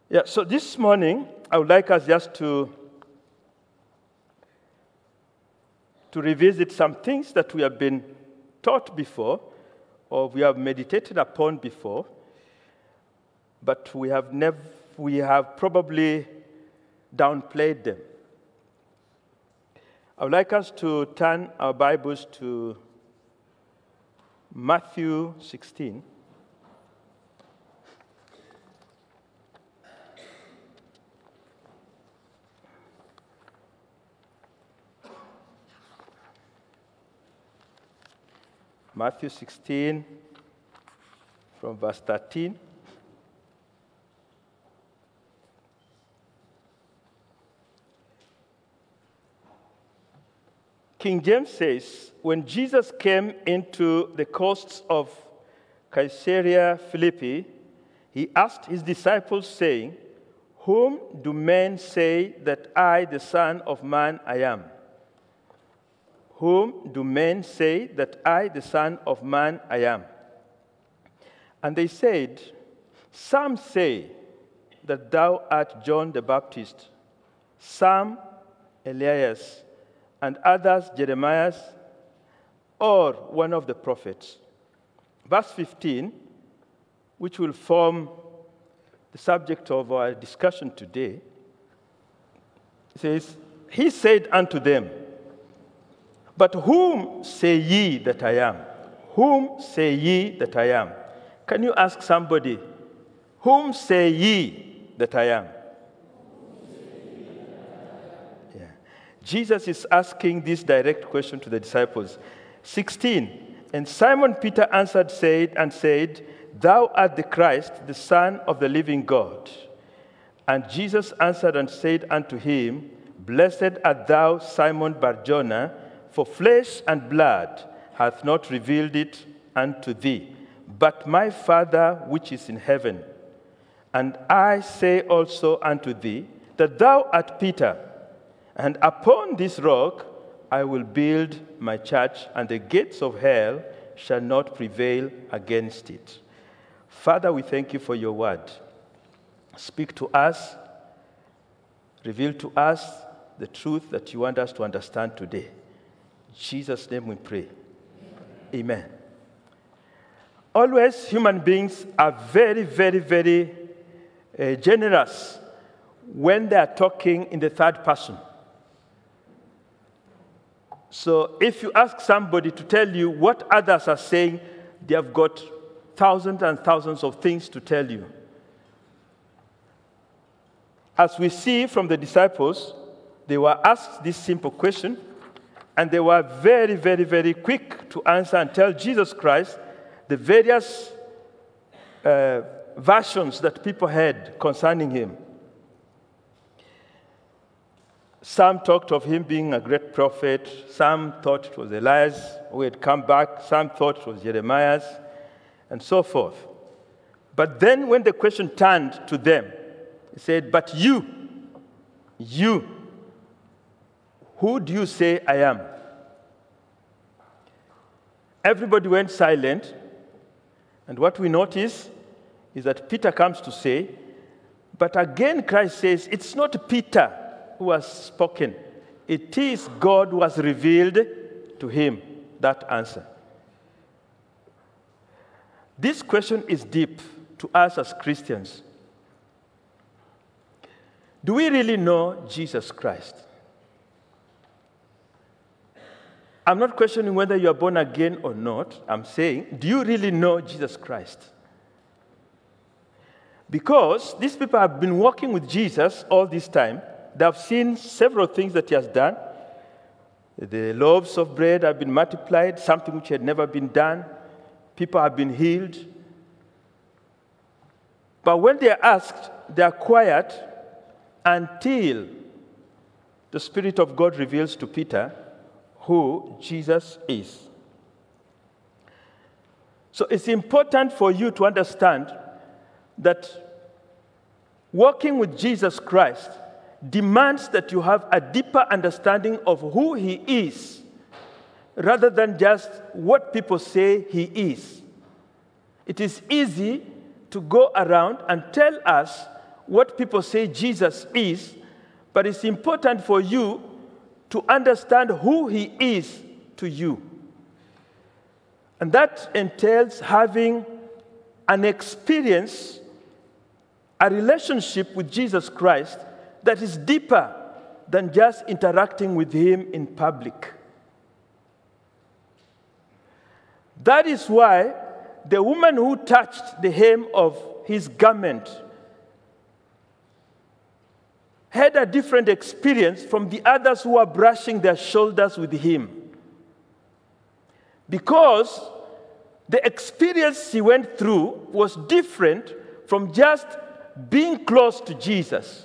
Yeah, so this morning, I would like us just to revisit some things that we have been taught before, or we have meditated upon before, but we have probably downplayed them. I would like us to turn our Bibles to Matthew 16. Matthew 16, from verse 13. King James says, when Jesus came into the coasts of Caesarea Philippi, he asked his disciples, saying, "Whom do men say that I, the Son of Man, I am? Whom do men say that I, the Son of Man, I am?" And they said, "Some say that thou art John the Baptist, some Elias, and others Jeremiah, or one of the prophets." Verse 15, which will form the subject of our discussion today, says, "He said unto them, But whom say ye that I am? Whom say ye that I am?" Can you ask somebody, whom say ye that I am? Yeah. Jesus is asking this direct question to the disciples. 16, and Simon Peter answered and said, "Thou art the Christ, the Son of the living God." And Jesus answered and said unto him, "Blessed art thou, Simon Bar-Jonah, for flesh and blood hath not revealed it unto thee, but my Father which is in heaven. And I say also unto thee, that thou art Peter, and upon this rock I will build my church, and the gates of hell shall not prevail against it." Father, we thank you for your word. Speak to us, reveal to us the truth that you want us to understand today. In Jesus' name we pray. Amen. Always, human beings are very, very, very generous when they are talking in the third person. So if you ask somebody to tell you what others are saying, they have got thousands and thousands of things to tell you. As we see from the disciples, they were asked this simple question, and they were very, very, very quick to answer and tell Jesus Christ the various versions that people had concerning him. Some talked of him being a great prophet. Some thought it was Elias who had come back. Some thought it was Jeremiah, and so forth. But then when the question turned to them, he said, "But you, who do you say I am?" Everybody went silent, and what we notice is that Peter comes to say, but again Christ says, it's not Peter who has spoken. It is God who has revealed to him that answer. This question is deep to us as Christians. Do we really know Jesus Christ? I'm not questioning whether you are born again or not. I'm saying, do you really know Jesus Christ? Because these people have been walking with Jesus all this time. They have seen several things that he has done. The loaves of bread have been multiplied, something which had never been done. People have been healed. But when they are asked, they are quiet until the Spirit of God reveals to Peter who Jesus is. So it's important for you to understand that walking with Jesus Christ demands that you have a deeper understanding of who he is, rather than just what people say he is. It is easy to go around and tell us what people say Jesus is, but it's important for you to understand who he is to you. And that entails having an experience, a relationship with Jesus Christ that is deeper than just interacting with him in public. That is why the woman who touched the hem of his garment had a different experience from the others who were brushing their shoulders with him. Because the experience she went through was different from just being close to Jesus.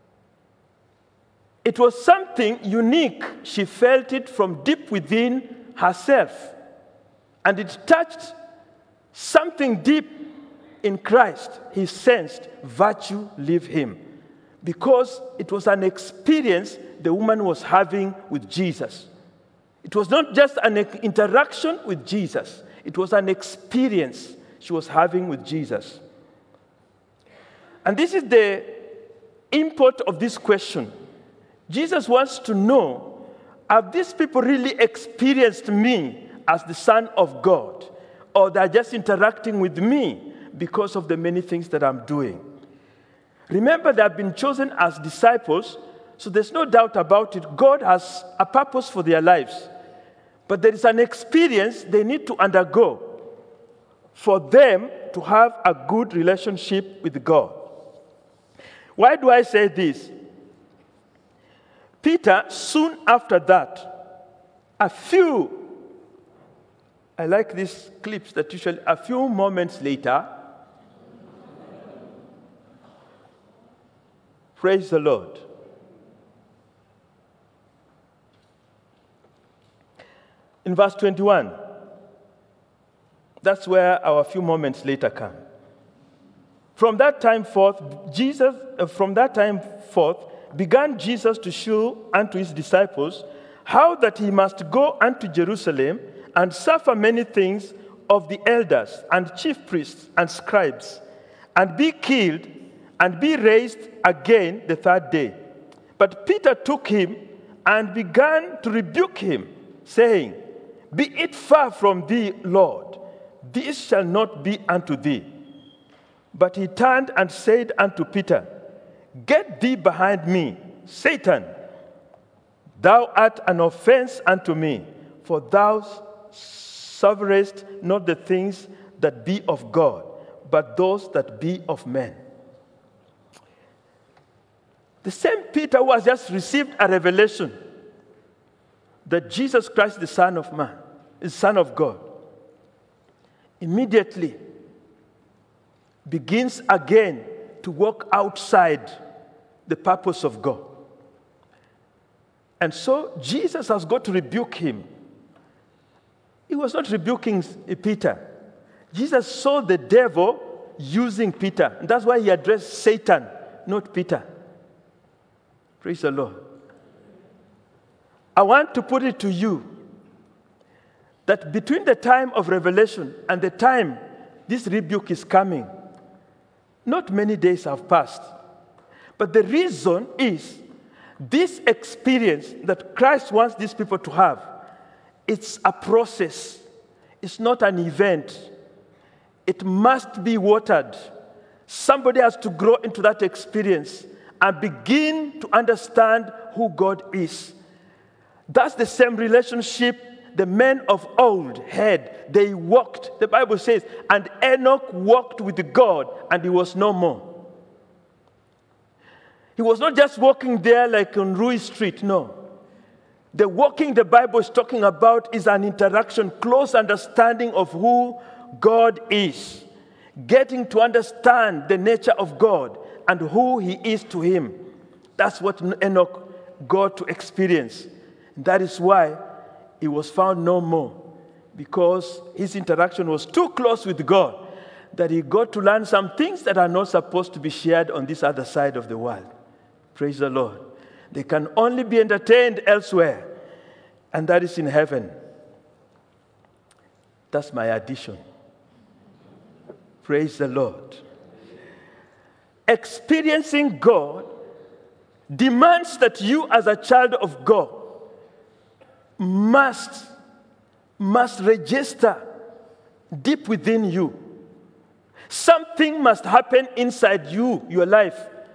It was something unique. She felt it from deep within herself. And it touched something deep in Christ. He sensed virtue leave him. Because it was an experience the woman was having with Jesus. It was not just an interaction with Jesus. It was an experience she was having with Jesus. And this is the import of this question. Jesus wants to know, have these people really experienced me as the Son of God? Or they're just interacting with me because of the many things that I'm doing? Remember, they have been chosen as disciples, so there's no doubt about it. God has a purpose for their lives. But there is an experience they need to undergo for them to have a good relationship with God. Why do I say this? Peter, soon after that, I like these clips that usually, a few moments later, praise the Lord. In verse 21, that's where our few moments later come. From that time forth, began Jesus to show unto his disciples how that he must go unto Jerusalem and suffer many things of the elders and chief priests and scribes, and be killed and be raised again the third day. But Peter took him and began to rebuke him, saying, Be it far from thee, Lord, this shall not be unto thee. But he turned and said unto Peter, Get thee behind me, Satan. Thou art an offense unto me, for thou savourest not the things that be of God, but those that be of men. The same Peter who has just received a revelation that Jesus Christ, the Son of Man, is Son of God, immediately begins again to walk outside the purpose of God. And so Jesus has got to rebuke him. He was not rebuking Peter. Jesus saw the devil using Peter. And that's why he addressed Satan, not Peter. Praise the Lord. I want to put it to you that between the time of revelation and the time this rebuke is coming, not many days have passed. But the reason is this experience that Christ wants these people to have, it's a process. It's not an event. It must be watered. Somebody has to grow into that experience and begin to understand who God is. That's the same relationship the men of old had. They walked, the Bible says, and Enoch walked with God, and he was no more. He was not just walking there like on Rui Street, no. The walking the Bible is talking about is an interaction, close understanding of who God is, getting to understand the nature of God and who he is to him. That's what Enoch got to experience. That is why he was found no more, because his interaction was too close with God that he got to learn some things that are not supposed to be shared on this other side of the world. Praise the Lord. They can only be entertained elsewhere, and that is in heaven. That's my addition. Praise the Lord. experiencing God demands that you, as a child of God, must register deep within you. Something must happen inside you, your life.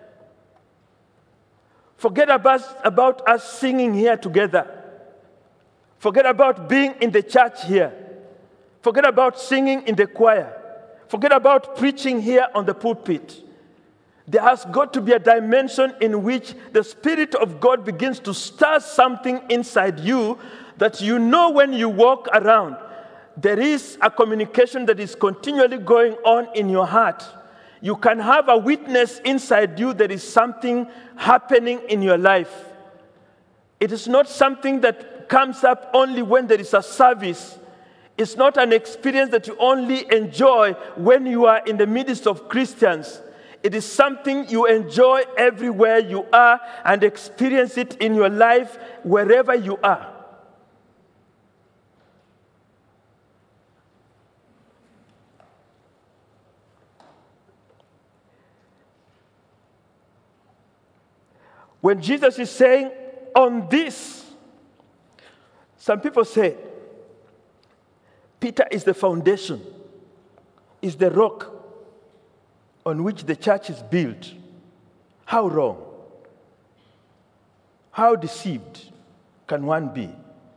Forget about us singing here together. Forget about being in the church here. Forget about singing in the choir. Forget about preaching here on the pulpit. There has got to be a dimension in which the Spirit of God begins to stir something inside you that you know when you walk around. There is a communication that is continually going on in your heart. You can have a witness inside you that is something happening in your life. It is not something that comes up only when there is a service. It's not an experience that you only enjoy when you are in the midst of Christians. It is something you enjoy everywhere you are and experience it in your life wherever you are. When Jesus is saying, on this, some people say, Peter is the foundation, is the rock on which the church is built. How wrong? How deceived can one be?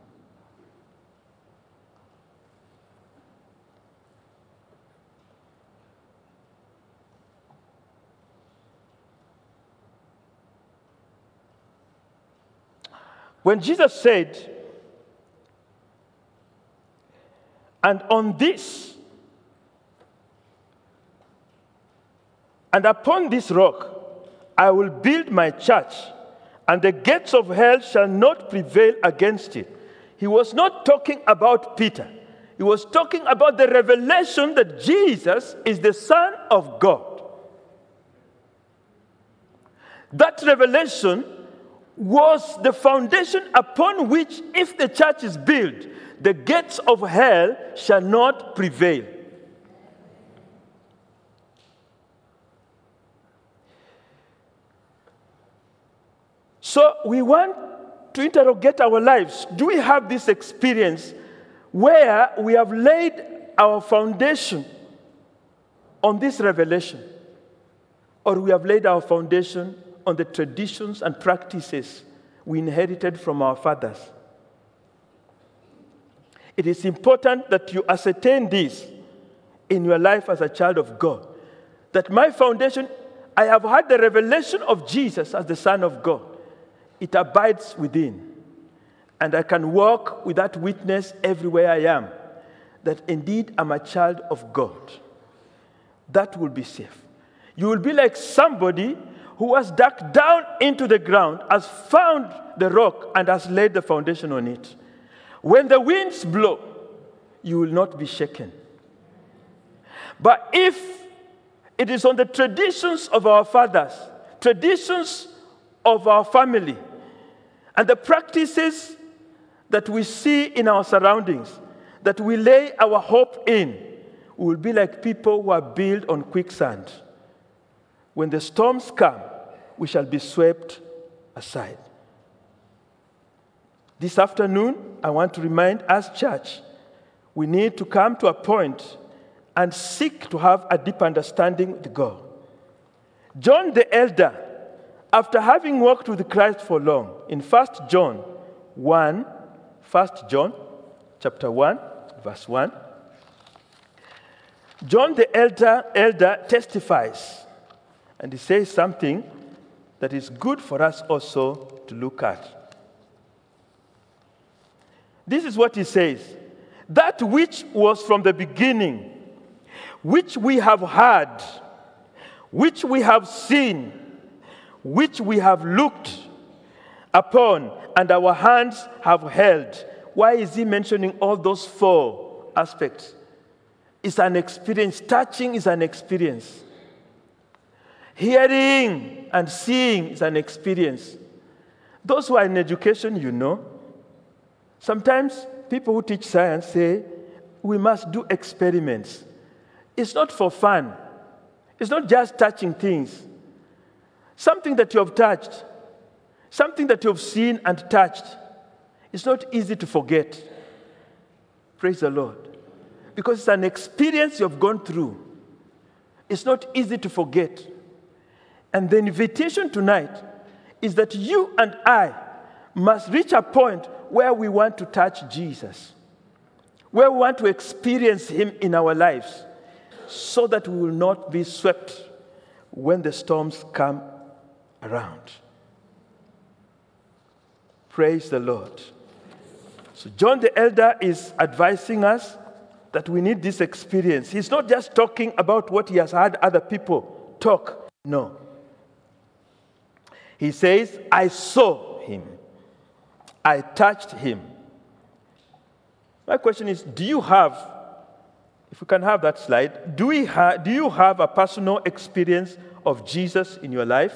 When Jesus said, and on this, and upon this rock, I will build my church, and the gates of hell shall not prevail against it. He was not talking about Peter. He was talking about the revelation that Jesus is the Son of God. That revelation was the foundation upon which, if the church is built, the gates of hell shall not prevail. So we want to interrogate our lives. Do we have this experience where we have laid our foundation on this revelation? Or we have laid our foundation on the traditions and practices we inherited from our fathers? It is important that you ascertain this in your life as a child of God. That my foundation, I have had the revelation of Jesus as the Son of God. It abides within. And I can walk with that witness everywhere I am, that indeed I'm a child of God. That will be safe. You will be like somebody who has dug down into the ground, has found the rock, and has laid the foundation on it. When the winds blow, you will not be shaken. But if it is on the traditions of our fathers, traditions of our family, and the practices that we see in our surroundings, that we lay our hope in, we will be like people who are built on quicksand. When the storms come, we shall be swept aside. This afternoon, I want to remind us, church, we need to come to a point and seek to have a deep understanding with God. John the Elder, after having walked with Christ for long, in 1 John chapter 1, verse 1, John the elder testifies, and he says something that is good for us also to look at. This is what he says: that which was from the beginning, which we have heard, which we have seen, which we have looked upon, and our hands have held. Why is he mentioning all those four aspects? It's an experience. Touching is an experience. Hearing and seeing is an experience. Those who are in education, you know, sometimes people who teach science say, we must do experiments. It's not for fun. It's not just touching things. something that you have touched, something that you have seen and touched, it's not easy to forget. Praise the Lord. Because it's an experience you have gone through. It's not easy to forget. And the invitation tonight is that you and I must reach a point where we want to touch Jesus, where we want to experience him in our lives, so that we will not be swept when the storms come around. Praise the Lord. So John the Elder is advising us that we need this experience. He's not just talking about what he has heard other people talk. No. He says, I saw him. I touched him. My question is, do you have, if we can have that slide, do you have a personal experience of Jesus in your life?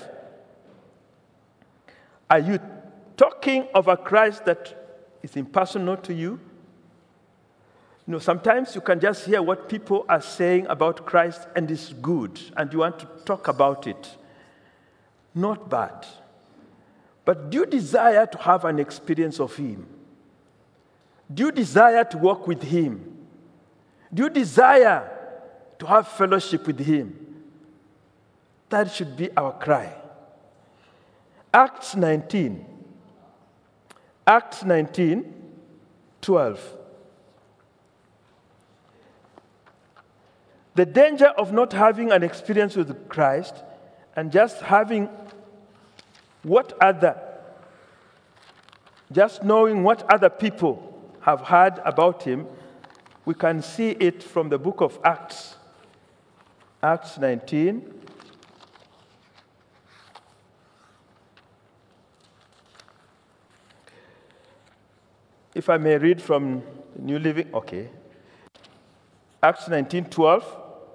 Are you talking of a Christ that is impersonal to you? You know, sometimes you can just hear what people are saying about Christ and it's good, and you want to talk about it. Not bad. But do you desire to have an experience of him? Do you desire to walk with him? Do you desire to have fellowship with him? That should be our cry. Acts 19. Acts 19, 12. The danger of not having an experience with Christ and just having just knowing what other people have heard about him, we can see it from the book of Acts. Acts 19. If I may read from New Living, okay. Acts 19:12.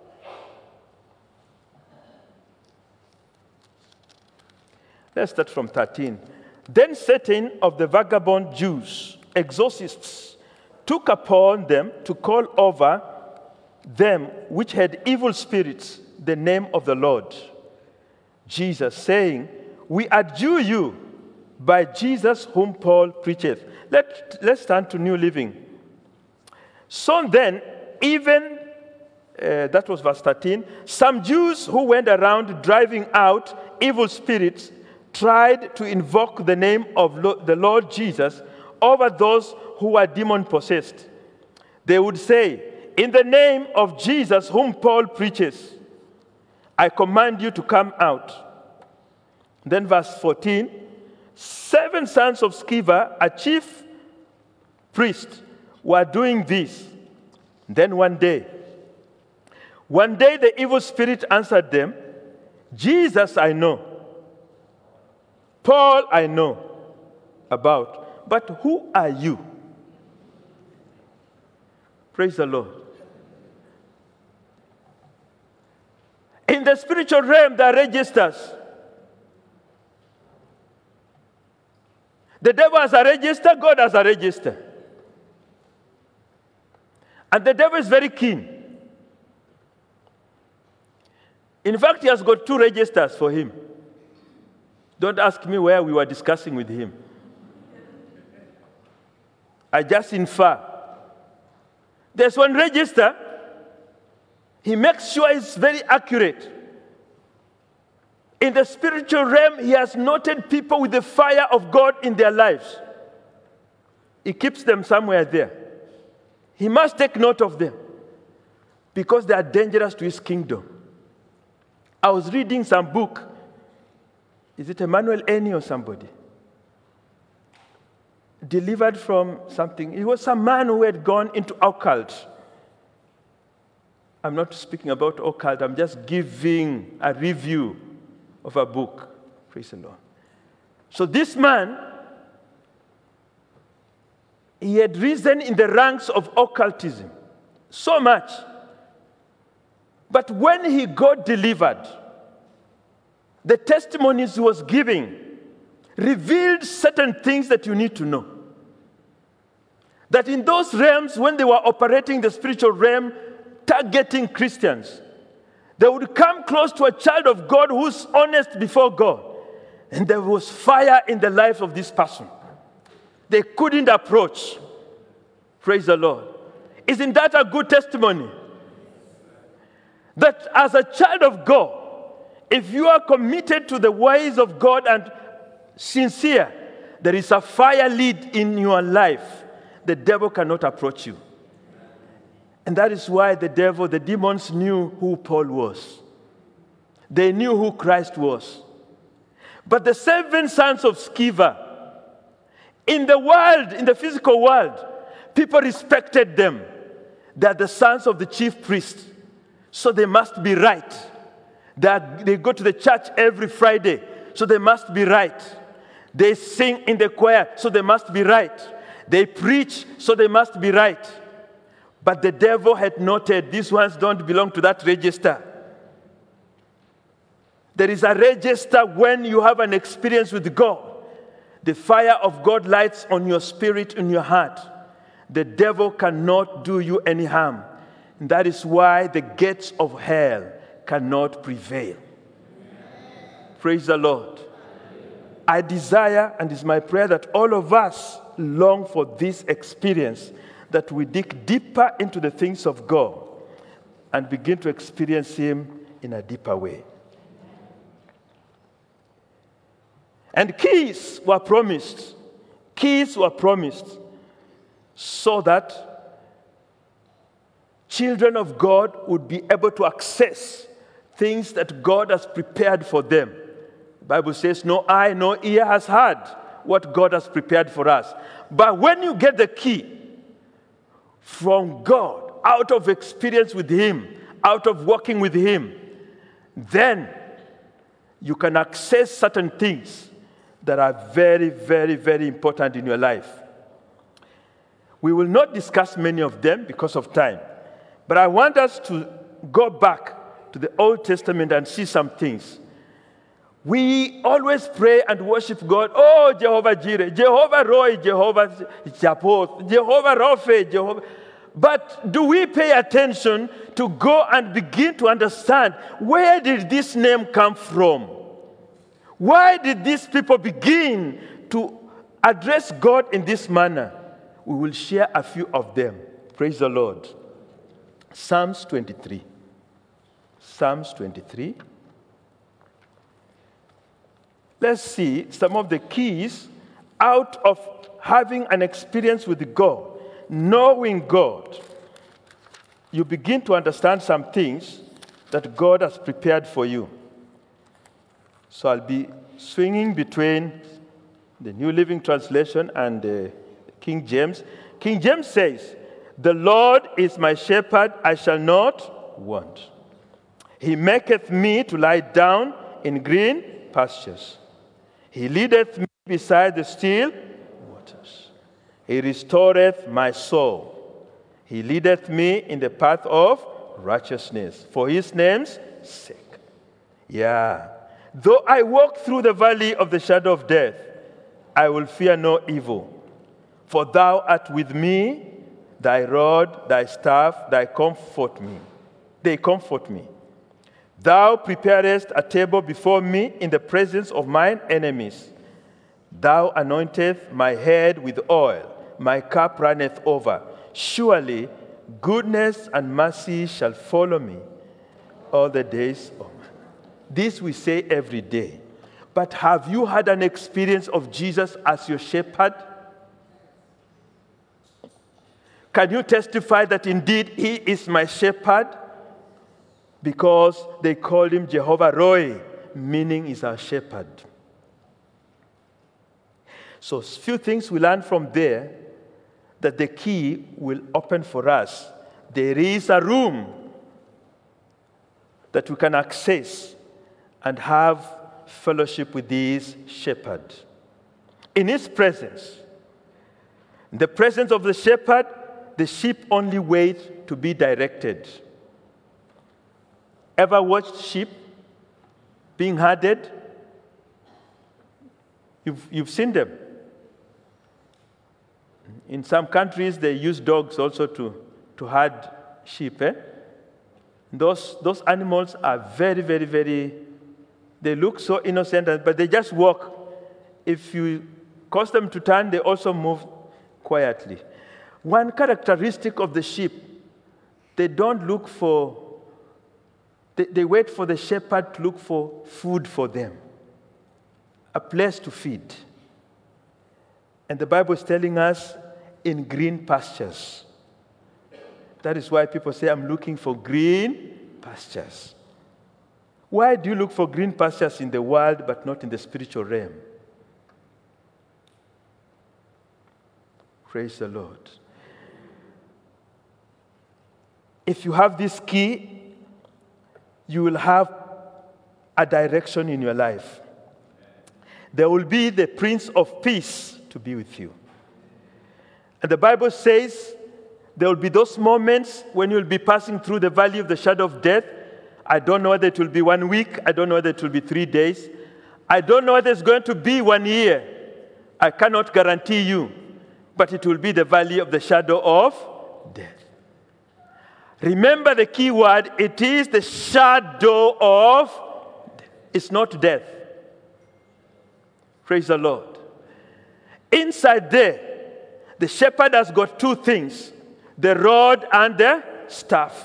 Let's start from 13. Then certain of the vagabond Jews, exorcists, took upon them to call over them which had evil spirits the name of the Lord Jesus, saying, we adjure you by Jesus whom Paul preacheth. Let's turn to New Living. So then, even, that was verse 13, some Jews who went around driving out evil spirits tried to invoke the name of the Lord Jesus over those who were demon-possessed. They would say, in the name of Jesus whom Paul preaches, I command you to come out. Then verse 14, 7 sons of Sceva, a chief priest, were doing this. Then one day the evil spirit answered them, Jesus I know, Paul I know about, but who are you? Praise the Lord. In the spiritual realm, there are registers. The devil has a register, God has a register. And the devil is very keen. In fact, he has got 2 registers for him. Don't ask me where we were discussing with him. I just infer. There's one register. He makes sure it's very accurate. In the spiritual realm, he has noted people with the fire of God in their lives. He keeps them somewhere there. He must take note of them because they are dangerous to his kingdom. I was reading some book. Is it Emmanuel Eni or somebody? Delivered from something. It was some man who had gone into occult. I'm not speaking about occult. I'm just giving a review of a book. Praise the Lord. So this man, he had risen in the ranks of occultism so much. But when he got delivered, the testimonies he was giving revealed certain things that you need to know. That in those realms, when they were operating the spiritual realm, targeting Christians, They would come close to a child of God who's honest before God. And there was fire in the life of this person. They couldn't approach. Praise the Lord. Isn't that a good testimony? That as a child of God, if you are committed to the ways of God and sincere, there is a fire lit in your life. The devil cannot approach you. And that is why the demons knew who Paul was. They knew who Christ was. But the 7 sons of Sceva, in the world, in the physical world, people respected them. They are the sons of the chief priest, so they must be right. They go to the church every Friday, so they must be right. They sing in the choir, so they must be right. They preach, so they must be right. But the devil had noted, these ones don't belong to that register. There is a register when you have an experience with God. The fire of God lights on your spirit, in your heart. The devil cannot do you any harm. And that is why the gates of hell cannot prevail. Praise the Lord. I desire, and it's my prayer, that all of us long for this experience, that we dig deeper into the things of God and begin to experience Him in a deeper way. And keys were promised. Keys were promised so that children of God would be able to access things that God has prepared for them. The Bible says, no eye, no ear has heard what God has prepared for us. But when you get the key from God, out of experience with Him, out of working with Him, then you can access certain things that are very, very, very important in your life. We will not discuss many of them because of time, but I want us to go back to the Old Testament and see some things. We always pray and worship God. Oh, Jehovah Jireh, Jehovah Roy, Jehovah Japhoth, Jehovah Rapha, Jehovah. But do we pay attention to go and begin to understand, where did this name come from? Why did these people begin to address God in this manner? We will share a few of them. Praise the Lord. Psalms 23. Psalms 23. Let's see some of the keys out of having an experience with God, knowing God. You begin to understand some things that God has prepared for you. So I'll be swinging between the New Living Translation and King James. King James says, the Lord is my shepherd, I shall not want. He maketh me to lie down in green pastures. He leadeth me beside the still waters. He restoreth my soul. He leadeth me in the path of righteousness for His name's sake. Yeah. Though I walk through the valley of the shadow of death, I will fear no evil. For Thou art with me, Thy rod, Thy staff, They comfort me. Thou preparest a table before me in the presence of mine enemies. Thou anointest my head with oil, my cup runneth over. Surely goodness and mercy shall follow me all the days of my life. This we say every day. But have you had an experience of Jesus as your shepherd? Can you testify that indeed He is my shepherd? Because they called Him Jehovah Roy, meaning He's our shepherd. So, a few things we learn from there that the key will open for us. There is a room that we can access and have fellowship with His shepherd. In His presence, in the presence of the shepherd, the sheep only wait to be directed. Ever watched sheep being herded? You've seen them. In some countries, they use dogs also to herd sheep. Those animals are very, very, very, they look so innocent, but they just walk. If you cause them to turn, they also move quietly. One characteristic of the sheep, they don't look for, they wait for the shepherd to look for food for them, a place to feed. And the Bible is telling us in green pastures. That is why people say, I'm looking for green pastures. Why do you look for green pastures in the world but not in the spiritual realm? Praise the Lord. If you have this key, you will have a direction in your life. There will be the Prince of Peace to be with you. And the Bible says there will be those moments when you'll be passing through the valley of the shadow of death. I don't know whether it will be 1 week. I don't know whether it will be 3 days. I don't know whether it's going to be 1 year. I cannot guarantee you. But it will be the valley of the shadow of death. Remember the key word, it is the shadow of death. It's not death. Praise the Lord. Inside there, the shepherd has got 2 things, the rod and the staff.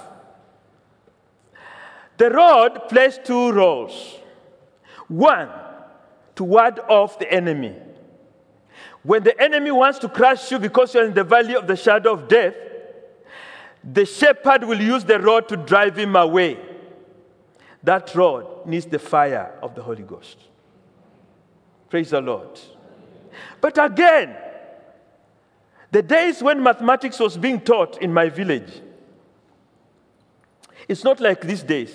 The rod plays 2 roles. One, to ward off the enemy. When the enemy wants to crush you because you're in the valley of the shadow of death, the shepherd will use the rod to drive him away. That rod needs the fire of the Holy Ghost. Praise the Lord. But again, the days when mathematics was being taught in my village, it's not like these days.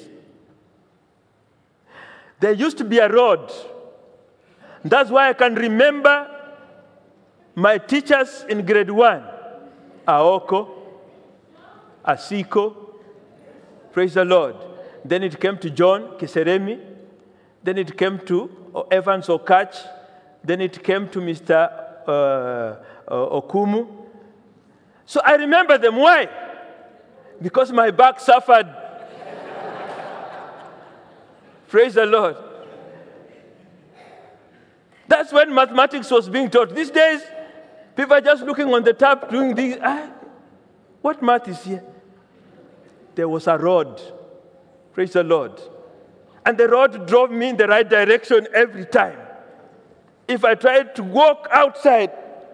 There used to be a rod. That's why I can remember my teachers in grade 1, Aoko, Asiko, praise the Lord. Then it came to John Keseremi. Then it came to Evans Okach. Then it came to Mr. Okumu. So I remember them. Why? Because my back suffered. Praise the Lord. That's when mathematics was being taught. These days, people are just looking on the tab, doing these. What math is here? There was a rod. Praise the Lord. And the rod drove me in the right direction every time. If I tried to walk outside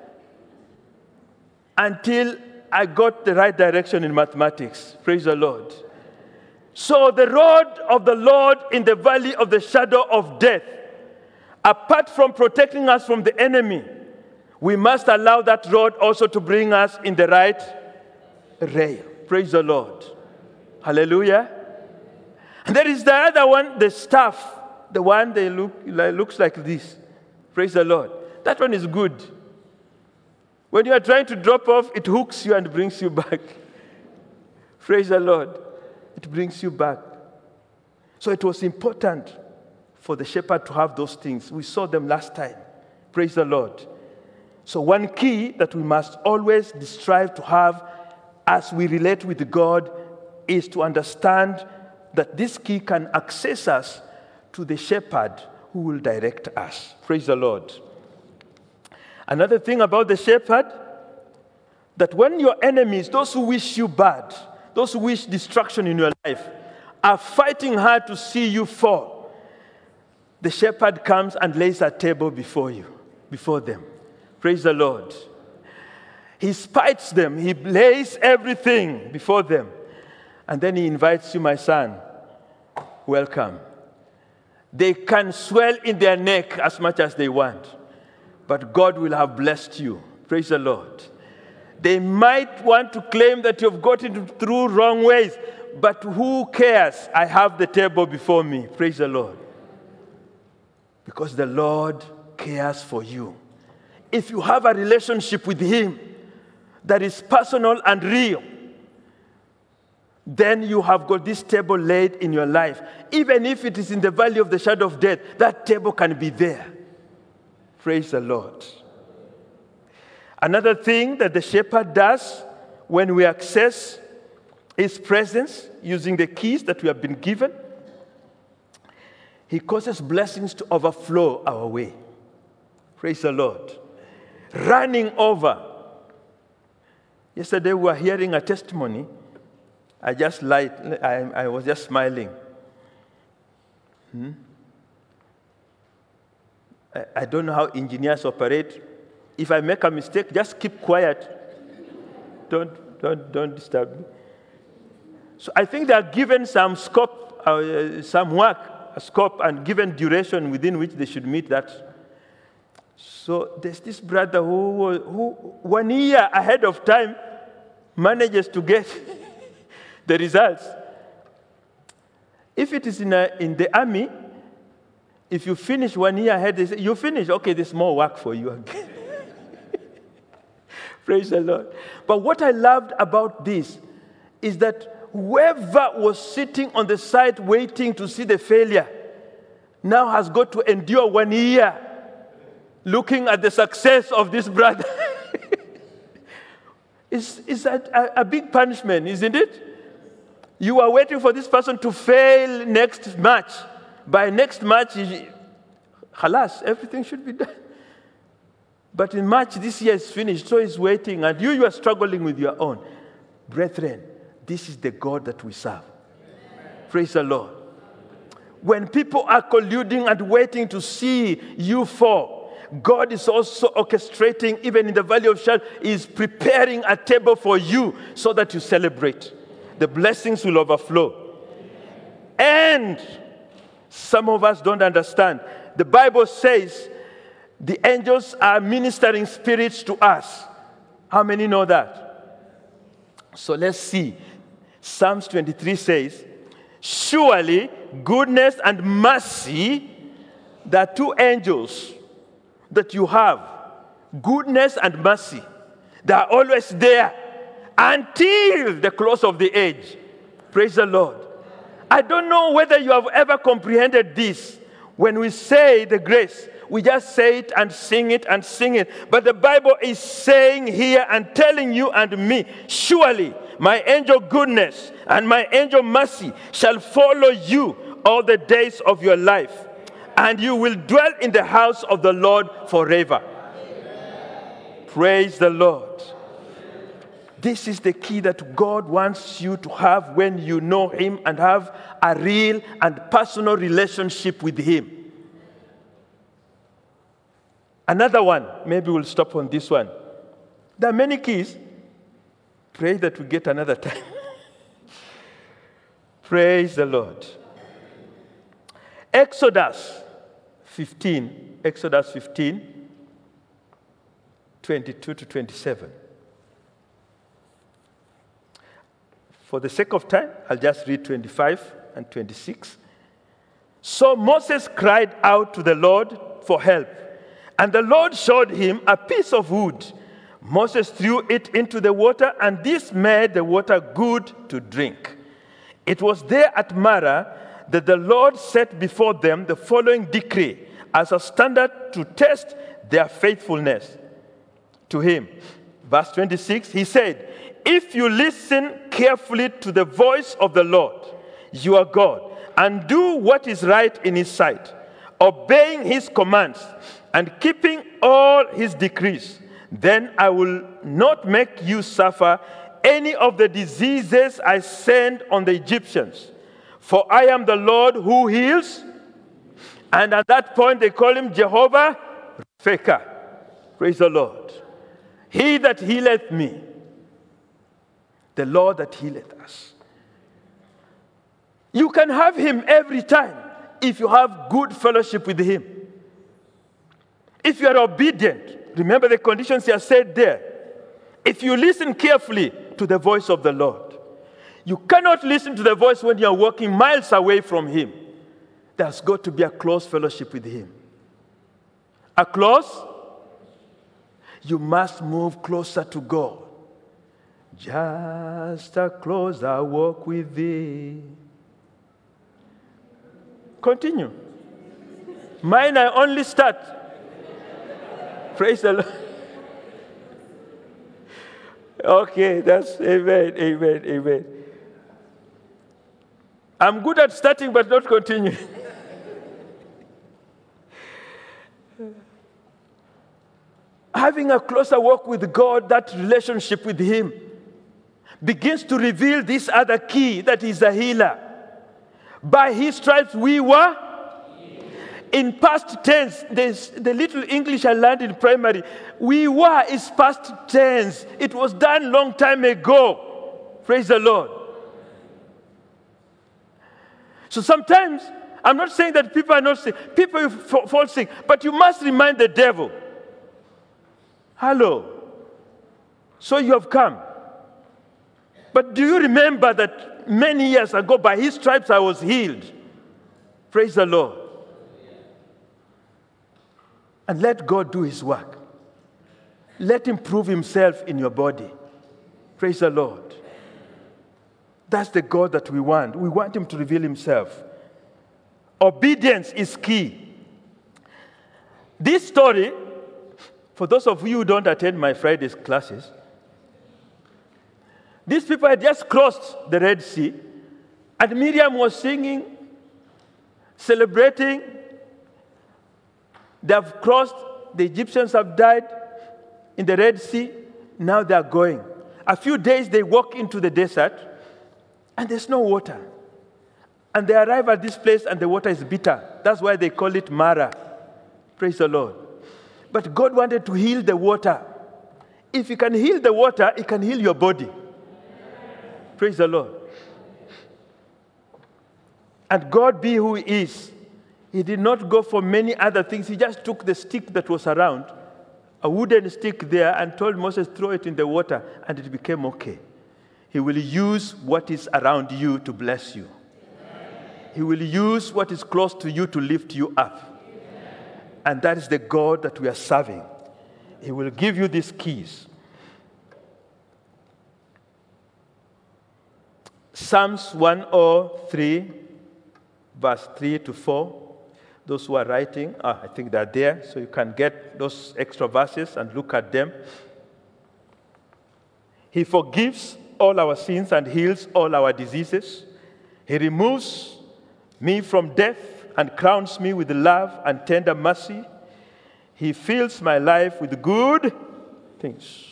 until I got the right direction in mathematics. Praise the Lord. So the rod of the Lord in the valley of the shadow of death, apart from protecting us from the enemy, we must allow that rod also to bring us in the right rail. Praise the Lord. Hallelujah. And there is the other one, the staff, the one that looks like this. Praise the Lord. That one is good. When you are trying to drop off, it hooks you and brings you back. Praise the Lord. It brings you back. So it was important for the shepherd to have those things. We saw them last time. Praise the Lord. So one key that we must always strive to have as we relate with God is to understand that this key can access us to the shepherd who will direct us. Praise the Lord. Another thing about the shepherd, that when your enemies, those who wish you bad, those who wish destruction in your life, are fighting hard to see you fall, the shepherd comes and lays a table before you, before them. Praise the Lord. He spites them. He lays everything before them. And then he invites you, my son, welcome. They can swell in their neck as much as they want, but God will have blessed you. Praise the Lord. They might want to claim that you've gotten through wrong ways, but who cares? I have the table before me. Praise the Lord. Because the Lord cares for you. If you have a relationship with Him that is personal and real, then you have got this table laid in your life. Even if it is in the valley of the shadow of death, that table can be there. Praise the Lord. Another thing that the shepherd does when we access His presence, using the keys that we have been given, He causes blessings to overflow our way. Praise the Lord. Running over. Yesterday we were hearing a testimony. I was just smiling. I don't know how engineers operate. If I make a mistake, just keep quiet. Don't disturb me. So I think they are given some scope, some work, a scope, and given duration within which they should meet that. So there's this brother who 1 year ahead of time manages to get the results. If it is in the army, if you finish 1 year ahead, they say, you finish, okay, there's more work for you again. Praise the Lord. But what I loved about this is that whoever was sitting on the side waiting to see the failure now has got to endure 1 year looking at the success of this brother. It's a big punishment, isn't it? You are waiting for this person to fail next match. By next match, halas, everything should be done. But in March, this year is finished, so he's waiting, and you are struggling with your own. Brethren, this is the God that we serve. Amen. Praise the Lord. When people are colluding and waiting to see you fall, God is also orchestrating, even in the valley of shadow, is preparing a table for you so that you celebrate. The blessings will overflow. And some of us don't understand. The Bible says the angels are ministering spirits to us. How many know that? So let's see. Psalms 23 says, surely goodness and mercy, there are two angels that you have. Goodness and mercy. They are always there until the close of the age. Praise the Lord. I don't know whether you have ever comprehended this. When we say the grace, we just say it and sing it and sing it. But the Bible is saying here and telling you and me, surely my angel goodness and my angel mercy shall follow you all the days of your life, and you will dwell in the house of the Lord forever. Amen. Praise the Lord. This is the key that God wants you to have when you know Him and have a real and personal relationship with Him. Another one, maybe we'll stop on this one. There are many keys. Pray that we get another time. Praise the Lord. Exodus 15, 22 to 27. For the sake of time, I'll just read 25 and 26. So Moses cried out to the Lord for help, and the Lord showed him a piece of wood. Moses threw it into the water, and this made the water good to drink. It was there at Marah that the Lord set before them the following decree as a standard to test their faithfulness to Him. Verse 26, He said, if you listen carefully to the voice of the Lord, your God, and do what is right in His sight, obeying His commands and keeping all His decrees, then I will not make you suffer any of the diseases I send on the Egyptians. For I am the Lord who heals. And at that point they call Him Jehovah Rapha. Praise the Lord. He that healeth me. The Lord that healeth us. You can have Him every time if you have good fellowship with Him. If you are obedient, remember the conditions He has said there. If you listen carefully to the voice of the Lord. You cannot listen to the voice when you are walking miles away from Him. There's got to be a close fellowship with Him. A close? You must move closer to God. Just a closer walk with Thee. Continue. Mine, I only start. Praise the Lord. Okay, that's amen, amen, amen. I'm good at starting but not continuing. Having a closer walk with God, that relationship with Him, begins to reveal this other key, that He's a healer. By His stripes we were. In past tense, there's the little English I learned in primary. We were is past tense. It was done long time ago. Praise the Lord. So sometimes, I'm not saying that people are not sick. People fall sick. But you must remind the devil, hello, so you have come. But do you remember that many years ago, by His stripes I was healed? Praise the Lord. And let God do His work. Let Him prove Himself in your body. Praise the Lord. That's the God that we want. We want Him to reveal Himself. Obedience is key. This story, for those of you who don't attend my Fridays classes, these people had just crossed the Red Sea, and Miriam was singing, celebrating. They have crossed, the Egyptians have died in the Red Sea, now they are going. A few days they walk into the desert, and there's no water. And they arrive at this place, and the water is bitter. That's why they call it Mara. Praise the Lord. But God wanted to heal the water. If He can heal the water, He can heal your body. Praise the Lord. And God be who He is. He did not go for many other things. He just took the stick that was around, a wooden stick there, and told Moses, throw it in the water, and it became okay. He will use what is around you to bless you. He will use what is close to you to lift you up. And that is the God that we are serving. He will give you these keys. Psalms 103, verse 3 to 4. Those who are writing, I think they're there, so you can get those extra verses and look at them. He forgives all our sins and heals all our diseases. He removes me from death and crowns me with love and tender mercy. He fills my life with good things.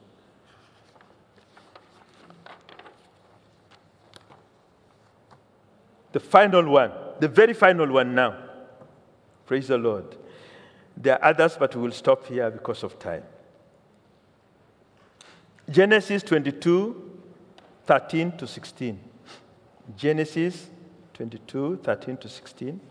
The final one, the very final one now. Praise the Lord. There are others, but we will stop here because of time. Genesis 22, 13 to 16. Genesis 22, 13 to 16.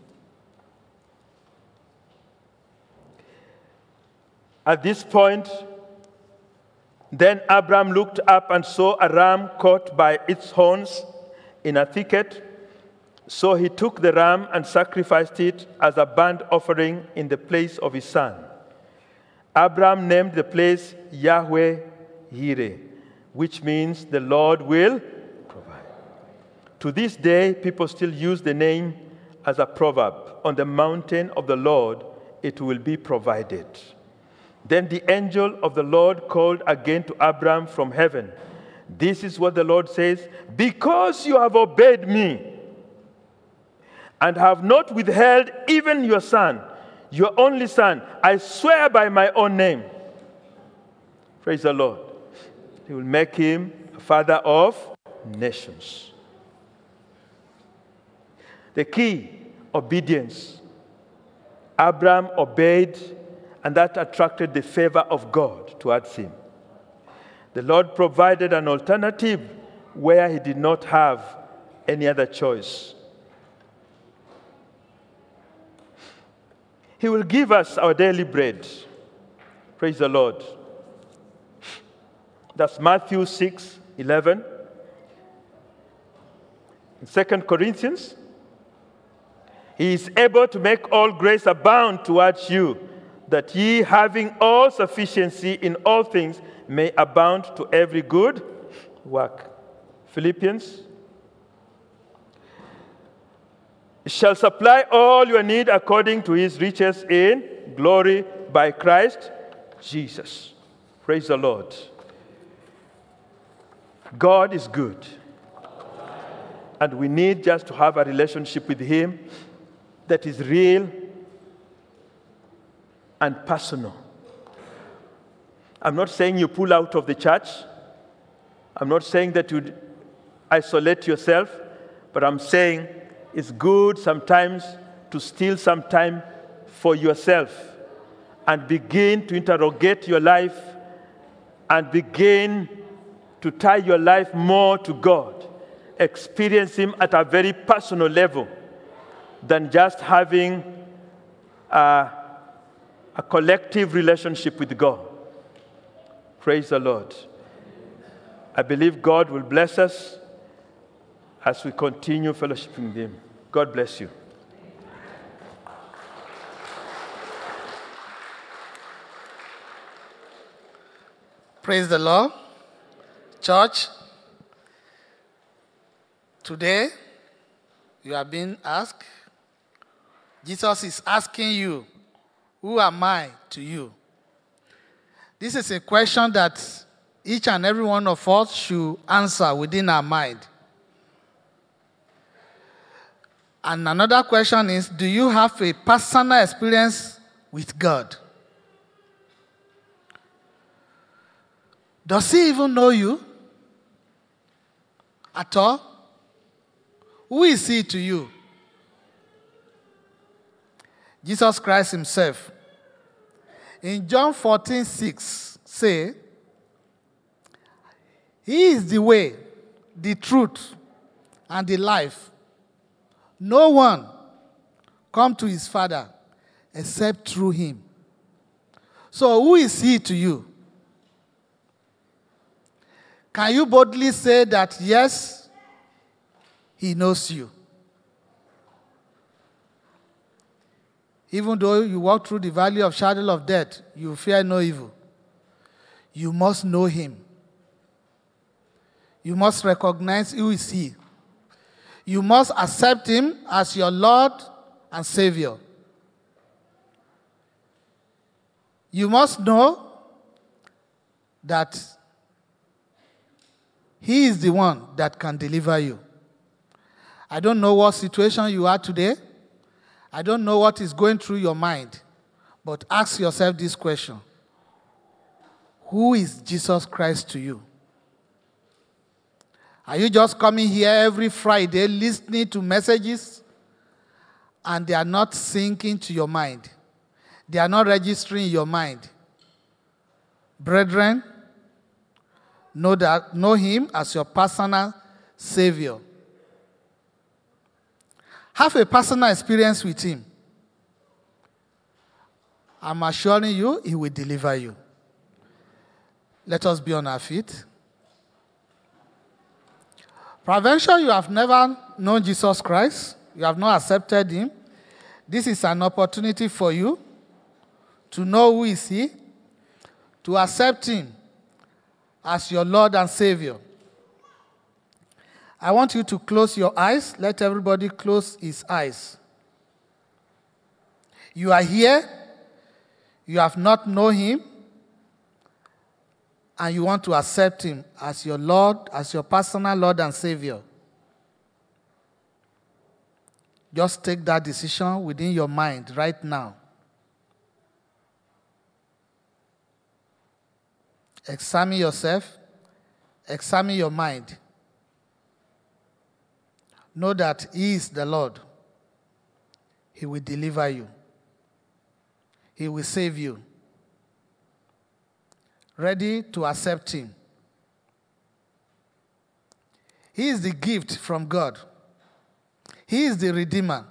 At this point, then Abram looked up and saw a ram caught by its horns in a thicket. So he took the ram and sacrificed it as a burnt offering in the place of his son. Abram named the place Yahweh Yireh, which means the Lord will provide. To this day, people still use the name as a proverb. On the mountain of the Lord, it will be provided. Then the angel of the Lord called again to Abram from heaven. This is what the Lord says, because you have obeyed me, and have not withheld even your son, your only son, I swear by my own name. Praise the Lord. He will make him a father of nations. The key, obedience. Abram obeyed, and that attracted the favor of God towards him. The Lord provided an alternative where he did not have any other choice. He will give us our daily bread. Praise the Lord. That's Matthew 6:11. In 2 Corinthians, He is able to make all grace abound towards you, that ye, having all sufficiency in all things, may abound to every good work. Philippians, shall supply all your need according to His riches in glory by Christ Jesus. Praise the Lord. God is good. And we need just to have a relationship with him that is real and personal. I'm not saying you pull out of the church. I'm not saying that you isolate yourself, but I'm saying it's good sometimes to steal some time for yourself and begin to interrogate your life and begin to tie your life more to God. Experience him at a very personal level than just having a collective relationship with God. Praise the Lord. I believe God will bless us as we continue fellowshipping with him. God bless you. Praise the Lord. Church, today you are being asked, Jesus is asking you, who am I to you? This is a question that each and every one of us should answer within our mind. And another question is, do you have a personal experience with God? Does he even know you at all? Who is he to you? Jesus Christ himself. In John 14:6, say, he is the way, the truth, and the life. No one come to his Father except through him. So who is he to you? Can you boldly say that, yes, he knows you? Even though you walk through the valley of shadow of death, you fear no evil. You must know him. You must recognize who is he. You must accept him as your Lord and Savior. You must know that he is the one that can deliver you. I don't know what situation you are today. I don't know what is going through your mind. But ask yourself this question. Who is Jesus Christ to you? Are you just coming here every Friday listening to messages and they are not sinking to your mind? They are not registering in your mind. Brethren, know him as your personal Savior. Have a personal experience with him. I'm assuring you, he will deliver you. Let us be on our feet. Peradventure, you have never known Jesus Christ. You have not accepted him. This is an opportunity for you to know who is he, to accept him as your Lord and Savior. I want you to close your eyes. Let everybody close his eyes. You are here. You have not known him. And you want to accept him as your Lord, as your personal Lord and Savior. Just take that decision within your mind right now. Examine yourself. Examine your mind. Know that he is the Lord. He will deliver you. He will save you. Ready to accept him. He is the gift from God. He is the Redeemer.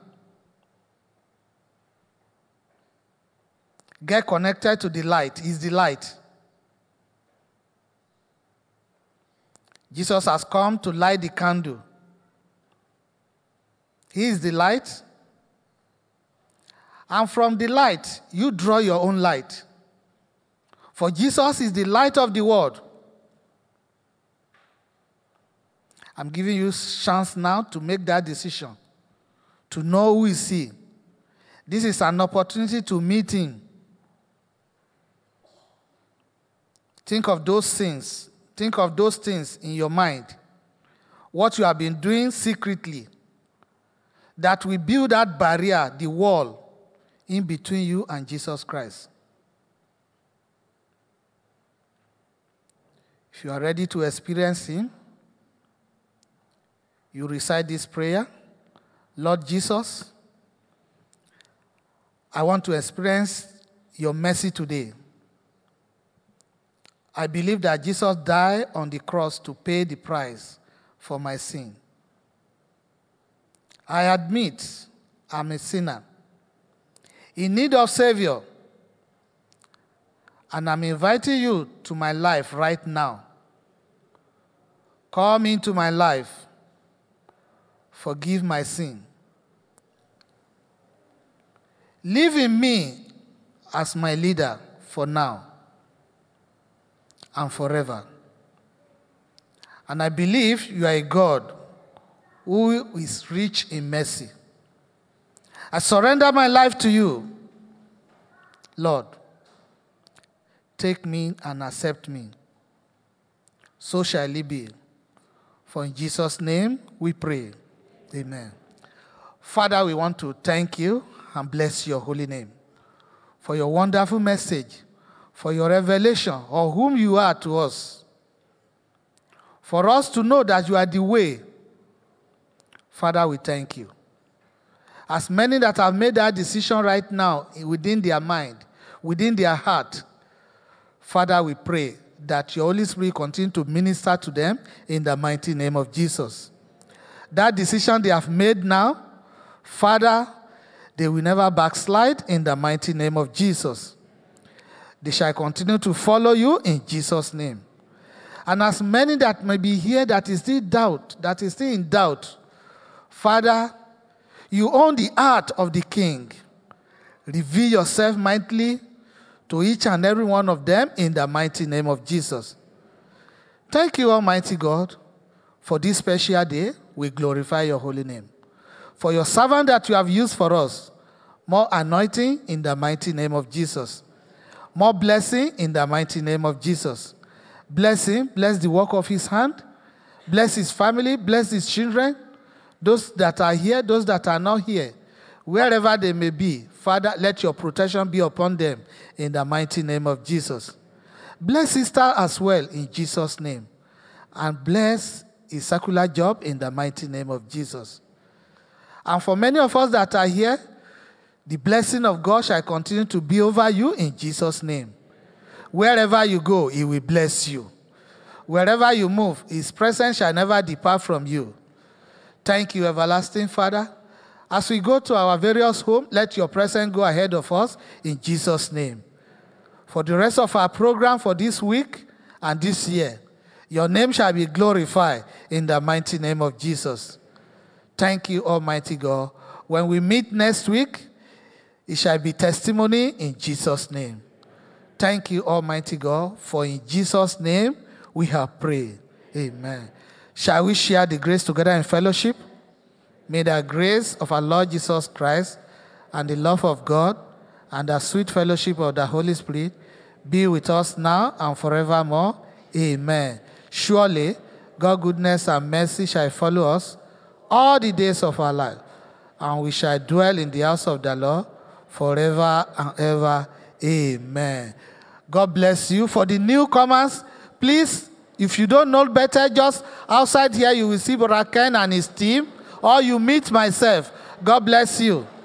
Get connected to the light. He is the light. Jesus has come to light the candle. He is the light. And from the light, you draw your own light. For Jesus is the light of the world. I'm giving you a chance now to make that decision, to know who is he. This is an opportunity to meet him. Think of those things. Think of those things in your mind. what you have been doing secretly, that will build that barrier, the wall, in between you and Jesus Christ. If you are ready to experience him, you recite this prayer. Lord Jesus, I want to experience your mercy today. I believe that Jesus died on the cross to pay the price for my sin. I admit I'm a sinner in need of Savior, and I'm inviting you to my life right now. Come into my life. Forgive my sin. Live in me as my leader for now and forever. And I believe you are a God who is rich in mercy. I surrender my life to you. Lord, take me and accept me. So shall it be. For in Jesus' name we pray. Amen. Father, we want to thank you and bless your holy name for your wonderful message, for your revelation of whom you are to us. For us to know that you are the way. Father, we thank you. As many that have made that decision right now within their mind, within their heart, Father, we pray that your Holy Spirit continue to minister to them in the mighty name of Jesus. That decision they have made now, Father, they will never backslide in the mighty name of Jesus. They shall continue to follow you in Jesus' name. And as many that may be here that is still in doubt, Father, you own the heart of the king. Reveal yourself mightily to each and every one of them in the mighty name of Jesus. Thank you, Almighty God, for this special day. We glorify your holy name. For your servant that you have used for us, more anointing in the mighty name of Jesus. More blessing in the mighty name of Jesus. Bless him, bless the work of his hand, bless his family, bless his children, those that are here, those that are not here, wherever they may be. Father, let your protection be upon them in the mighty name of Jesus. Bless sister as well in Jesus' name. And bless his secular job in the mighty name of Jesus. And for many of us that are here, the blessing of God shall continue to be over you in Jesus' name. Wherever you go, he will bless you. Wherever you move, his presence shall never depart from you. Thank you, everlasting Father. As we go to our various homes, let your presence go ahead of us in Jesus' name. For the rest of our program for this week and this year, your name shall be glorified in the mighty name of Jesus. Thank you, Almighty God. When we meet next week, it shall be testimony in Jesus' name. Thank you, Almighty God, for in Jesus' name we have prayed. Amen. Shall we share the grace together in fellowship? May the grace of our Lord Jesus Christ and the love of God and the sweet fellowship of the Holy Spirit be with us now and forevermore. Amen. Surely, God's goodness and mercy shall follow us all the days of our life, and we shall dwell in the house of the Lord forever and ever. Amen. God bless you. For the newcomers, please, if you don't know better, just outside here you will see Brother Ken and his team, or you meet myself. God bless you.